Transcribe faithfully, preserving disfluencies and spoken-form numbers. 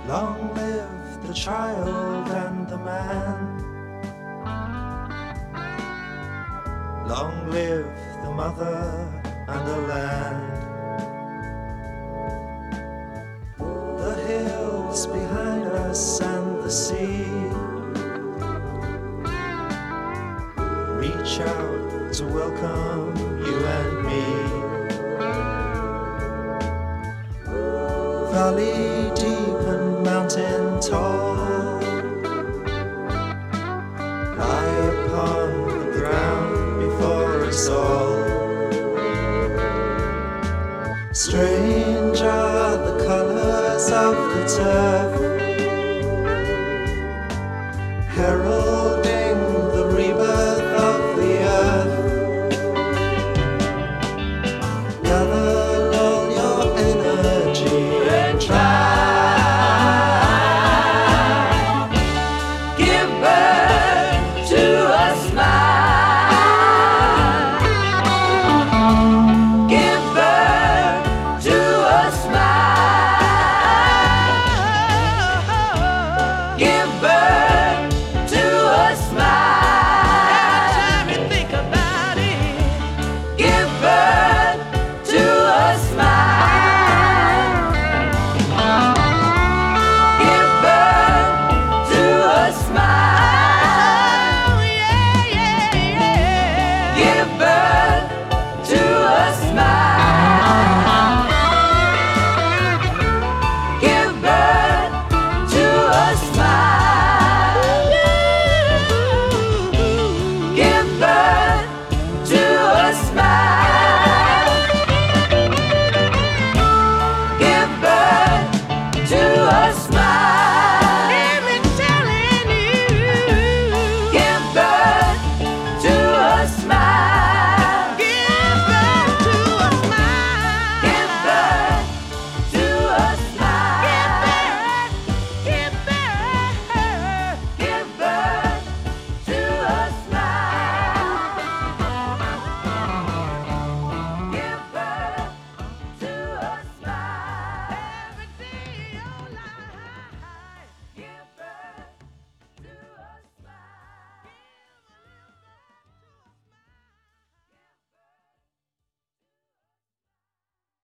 Long live the child and the man. Long live the mother and the land. The hills behind us and the sea reach out to welcome you and me. Valley deep and mountain tall lie upon the ground before us all. Strange are the colors of the turf, herald